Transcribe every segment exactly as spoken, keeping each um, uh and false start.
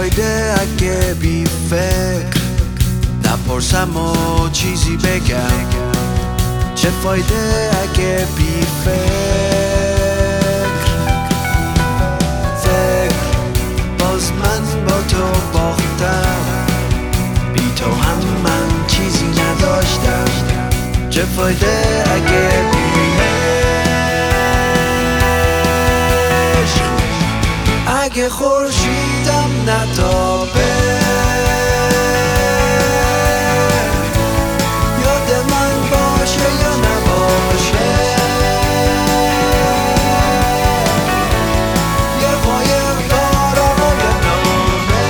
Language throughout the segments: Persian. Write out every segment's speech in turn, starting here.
فایده اگه بی فکر نپرسم و چیزی بگم؟ چه فایده اگه بی فکر فکر باز من با تو باختم، بی تو هم من چیزی نداشتم. چه فایده اگه بی عشق، اگه خورشیدم نتابه، یاد من باشه یا نباشه، یه قایق دارم و یه نامه،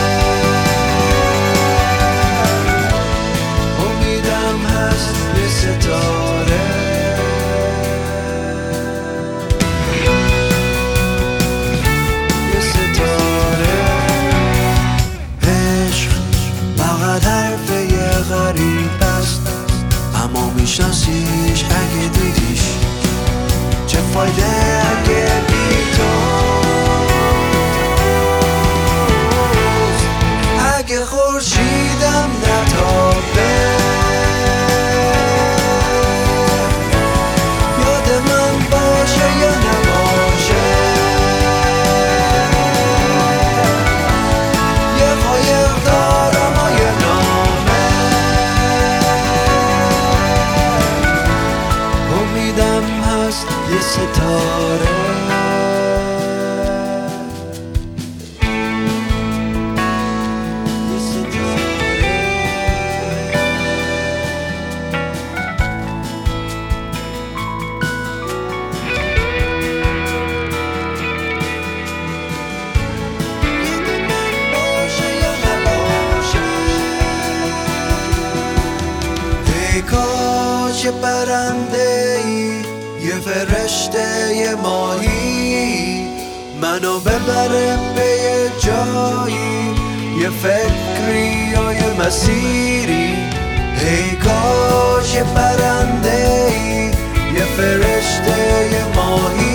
امیدم هست یه ستاره. غریب است اما میشناسیش اگه دیدیش. چه فایده اگه بی توست، اگه خورشیدم نتابه، یاد من باشه یا نباشه، یه قایق دارم و یه نامه، امیدم هست یه ستاره. یه ستاره یاد من باشه یا نباشه. ای کاش یه پرنده ای، یه فرشته، یه ماهی منو ببره به یه جایی، یه فکری یا یه مسیری. ای کاش یه پرنده ای، یه فرشته، یه ماهی